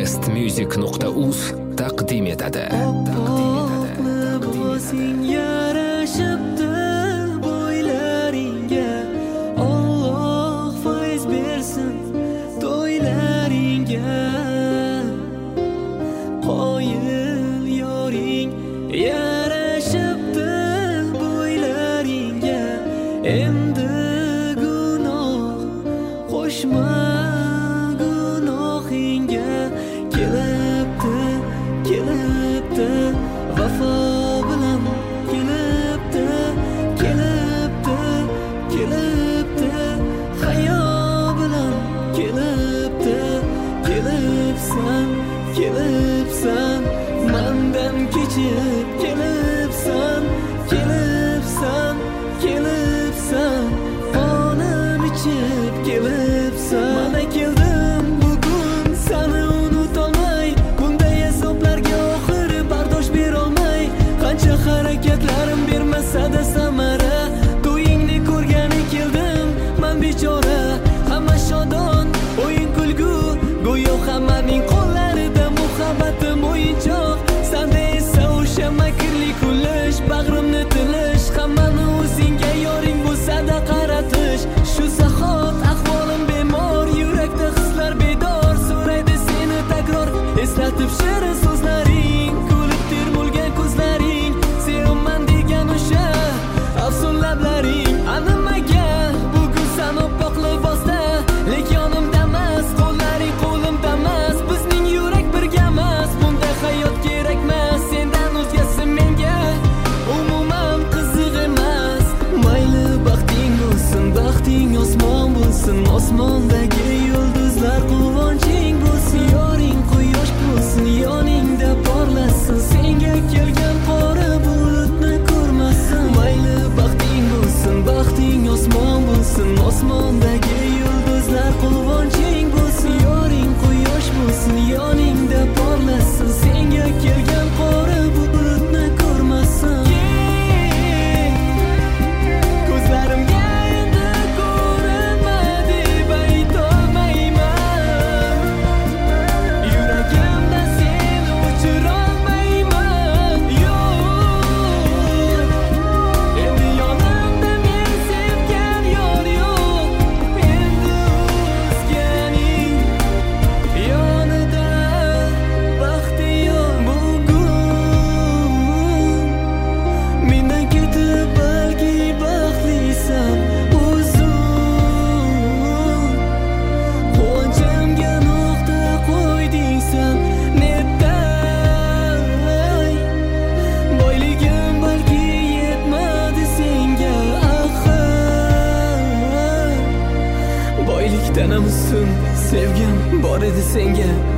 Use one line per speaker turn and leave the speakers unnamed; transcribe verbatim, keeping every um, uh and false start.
best music nuqta uz taqdim etadi.
Libosing yarashibdi bo'ylaringga, Alloh fayz bersin to'ylaringga. Qoyil yoring yarashibdi bo'ylaringga, endi gunoh qo'shma gunohingga. Kelibdi, kelibdi vafo bilan, kelibdi, kelibdi, kelibdi hayo bilan, kelibdi, kelibsan, kelibsan mandan kechib, kelibsan, kelibsan, kelibsan qonim ichib, kelibsan. Mana keldim bugun seni unutolmay, bunday hisoblarga oxiri bardosh berolmay. Qancha harakatlarim bermasa-da samara, to'yingni ko'rgani keldim men bechora. Hamma shodon, o'yin kulgu, go'yo hammaning qo'llarida muhabbatim o'yinchoq. Senda esa o'sha makrli kulish, bag'rimni tilish, hammani o'zingga yoring bo'lsa-da qaratish. Shu zahot ahvolim bemor, yurakda hislar bedor, so'raydi seni takror eslatib shirin so'zlaring, kulib termulgan ko'zlaring, sevaman degan o'sha afsun lablaring. Animaga bugun san oppoq libosda, lek yonimda emas, qo'llaring qo'limda emas. Bizning yurak birga emas, bunday hayot kerakmas. Sendan o'zgasi menga umuman qiziq emas. Mayli baxting bo'lsin, baxting osmon bo'lsin, osmondagi yulduzlar quvonching bo'lsin. Yoring quyosh bo'lsin, yoningda porlasin, senga kelgan qora bulutni ko'rmasin. Mayli baxting bo'lsin, baxting osmon bo'lsin, osmondagi yulduzlar quvonching bo'lsin. Yoring quyosh bo'lsin, yoningda porlasin, senga kelgan qora bulutni ko'rmasin. Ko'zlarimga endi ko'rinma deb aytolmayman, yuragimda seni o'chirolmayman. Yo'q, endi yonimda men sevgan yor yo'q, endi o'zganing yonida baxti yo'q. Bugun mendan ketib balki baxtlisan o'zing, quvonchimga nuqta qo'yding san. Netay boyligim balki yetmadi senga, axir boylikdan amsun sevgim bor edi senga.